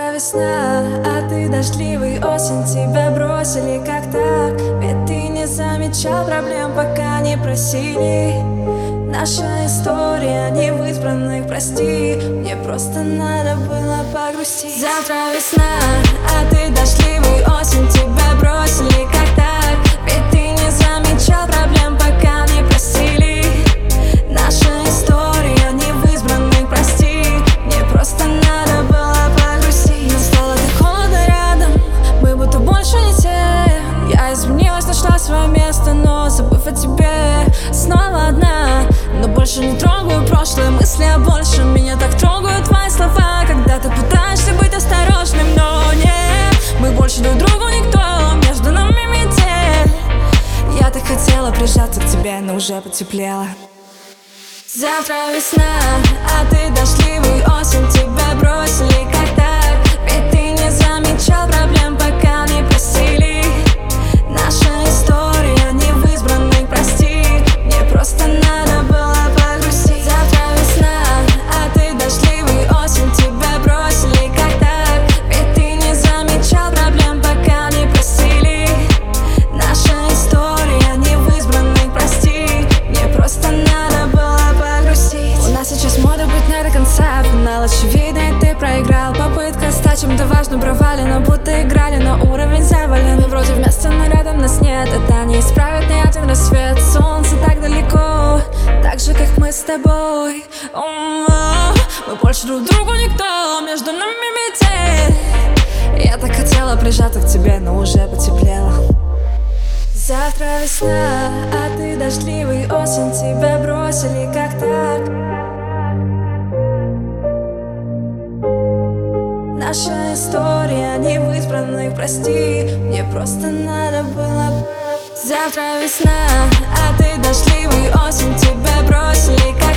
Завтра весна, а ты дождливый осень. Тебя бросили как так? Ведь ты не замечал проблем, пока не просили. Наша история не в избранных, прости. Мне просто надо было погрустить. Завтра весна, а ты дождливый осень. Тебя бросили как так? Ведь ты не замечал проблем, пока не просили. Наша история не в избранных, прости. Мне просто надо было погрустить. Но стало так холодно рядом, мы будто больше не те. Я изменилась, нашла свое место, но забыв о тебе, снова одна. Но больше не трогаю прошлые мысли о большем. Меня так трогают твои слова, когда ты пытаешься быть осторожным. Но нет, мы больше друг другу никто, между нами метель. Я так хотела прижаться к тебе, но уже потеплело. Завтра весна, а ты дождливый осень. Тебя бросили как так? Ведь ты не замечал проблем, пока не просили. Наша история не в избранных, прости. Мне просто надо было погрустить. Завтра весна, а ты дождливый осень. Тебя бросили как так? Ведь ты не замечал проблем, пока не просили. Наша история не в избранных, прости. Мне просто надо было погрустить. У нас сейчас мода быть не до конца. Финал очевидный, ты проиграл. Попытка стать чем-то важным провалена, будто играли, но уровень завален. Мы вроде вместе, но рядом нас нет. Это не исправит ни один рассвет. Солнце так далеко, так же, как мы с тобой. Мы больше друг другу никто, между нами метель. Я так хотела прижаться к тебе, но уже потеплело. Завтра весна, а ты дождливый осень. Тебя бросили как так? Наша история не в избранных, прости. Мне просто надо было. Завтра весна, а ты дождливый осень. Тебя бросили как